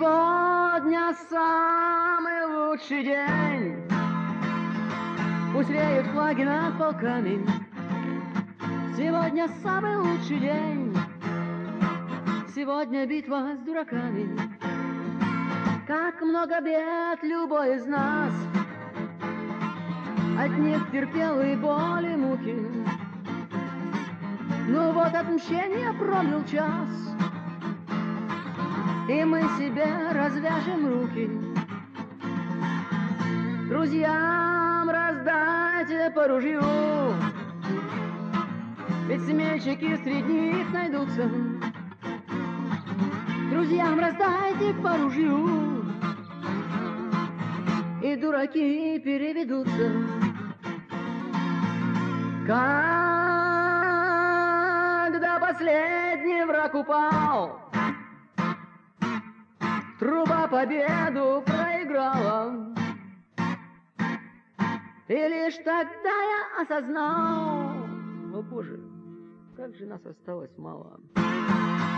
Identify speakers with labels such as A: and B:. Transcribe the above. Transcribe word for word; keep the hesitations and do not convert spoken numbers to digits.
A: Сегодня самый лучший день, пусть реют флаги над полками. Сегодня самый лучший день, сегодня битва с дураками. Как много бед любой из нас от них терпел и боли, муки. Ну вот отмщение пробил час, и мы себе развяжем руки. Друзьям раздайте по ружью, ведь смельчаки среди них найдутся. Друзьям раздайте по ружью, и дураки переведутся. Когда последний враг упал, труба победу проиграла, и лишь тогда я осознал: о Боже, как же нас осталось мало.